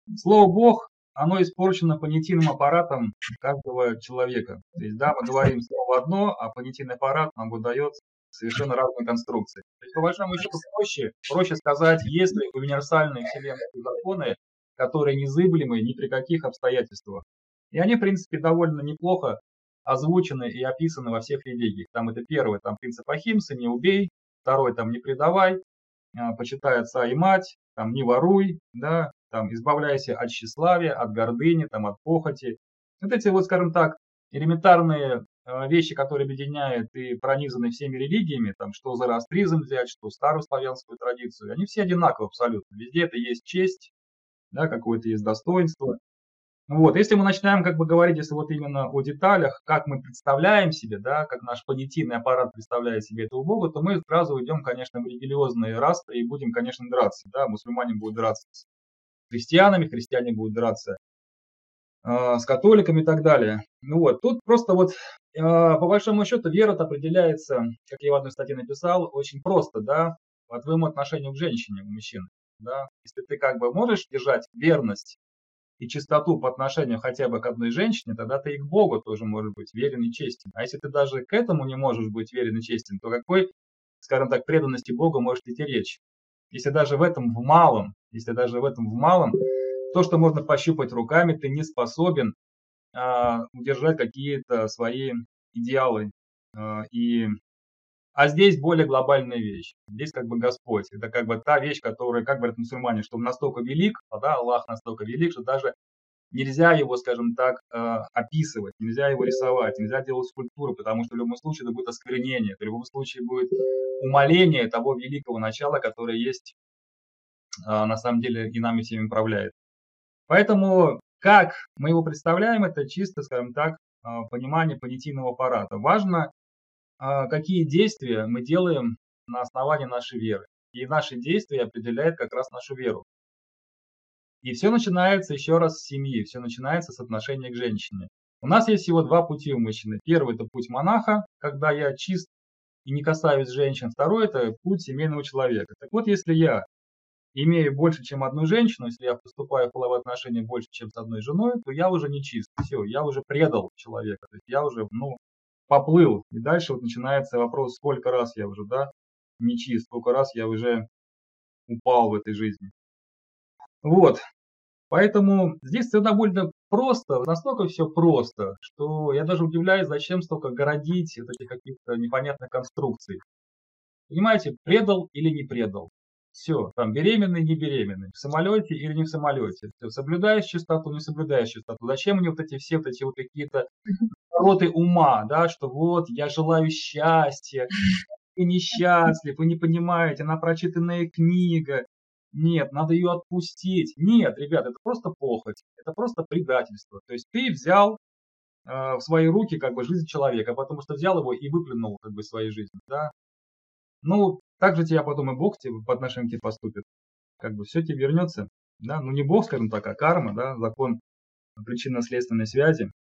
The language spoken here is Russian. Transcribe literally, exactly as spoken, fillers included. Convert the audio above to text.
Слово Бог, оно испорчено понятийным аппаратом каждого человека. То есть, да, мы говорим слово одно, а понятийный аппарат нам выдает совершенно разные конструкции. То есть, по большому счету, проще, проще сказать, есть ли универсальные вселенские законы, которые незыблемы ни при каких обстоятельствах. И они, в принципе, довольно неплохо озвучены и описаны во всех религиях. Там это первый, там принцип Ахимсы, не убей, второй, там не предавай, почитай отца и мать, там не воруй, да, там избавляйся от тщеславия, от гордыни, там от похоти. Вот эти вот, скажем так, элементарные вещи, которые объединяют и пронизаны всеми религиями, там что зороастризм взять, что старую славянскую традицию, они все одинаковы абсолютно. Везде это есть честь, да, какое-то есть достоинство. Вот, если мы начинаем как бы говорить, если вот именно о деталях, как мы представляем себе, да, как наш понятийный аппарат представляет себе этого Бога, то мы сразу уйдем, конечно, в религиозные растры и будем, конечно, драться. Да, мусульмане будут драться с христианами, христиане будут драться э, с католиками и так далее. Ну вот, тут просто вот э, по большому счету вера определяется, как я в одной статье написал, очень просто, да, по твоему отношению к женщине, у мужчины. Да. Если ты как бы можешь держать верность и чистоту по отношению хотя бы к одной женщине, тогда ты и к Богу тоже можешь быть верен и честен. А если ты даже к этому не можешь быть верен и честен, то какой, скажем так, преданности Богу может идти речь? Если даже в этом в малом, если даже в этом в малом, то, что можно пощупать руками, ты не способен а, удержать какие-то свои идеалы. А, и А здесь более глобальная вещь. Здесь как бы Господь. Это как бы та вещь, которая, как говорят мусульмане, что он настолько велик, да, Аллах настолько велик, что даже нельзя его, скажем так, описывать, нельзя его рисовать, нельзя делать скульптуру, потому что в любом случае это будет осквернение, это в любом случае будет умаление того великого начала, которое есть на самом деле и нами всеми управляет. Поэтому как мы его представляем, это чисто, скажем так, понимание понятийного аппарата. Важно, какие действия мы делаем на основании нашей веры. И наши действия определяют как раз нашу веру. И все начинается еще раз с семьи, все начинается с отношения к женщине. У нас есть всего два пути у мужчины. Первый – это путь монаха, когда я чист и не касаюсь женщин. Второй – это путь семейного человека. Так вот, если я имею больше, чем одну женщину, если я поступаю в половые отношения больше, чем с одной женой, то я уже не чист. Все, я уже предал человека. То есть я уже, ну, поплыл. И дальше вот начинается вопрос, сколько раз я уже, да, нечист, сколько раз я уже упал в этой жизни. Вот. Поэтому здесь все довольно просто, настолько все просто, что я даже удивляюсь, зачем столько городить вот этих каких-то непонятных конструкций. Понимаете, предал или не предал. Все, там беременный, не беременный, в самолете или не в самолете. Все, соблюдаешь чистоту, не соблюдаешь чистоту. Зачем мне вот эти все вот эти вот какие-то повороты ума, да, что вот я желаю счастья, и несчастлив, вы не понимаете, она прочитанная книга. Нет, надо ее отпустить. Нет, ребят, это просто похоть, это просто предательство. То есть ты взял э, в свои руки как бы жизнь человека, потому что взял его и выплюнул как бы из своей жизни, да. Ну, так же тебя потом и Бог тебе, по отношению к тебе поступит. Как бы все тебе вернется, да. Ну не Бог, скажем так, а карма, да, закон причинно-следственной связи.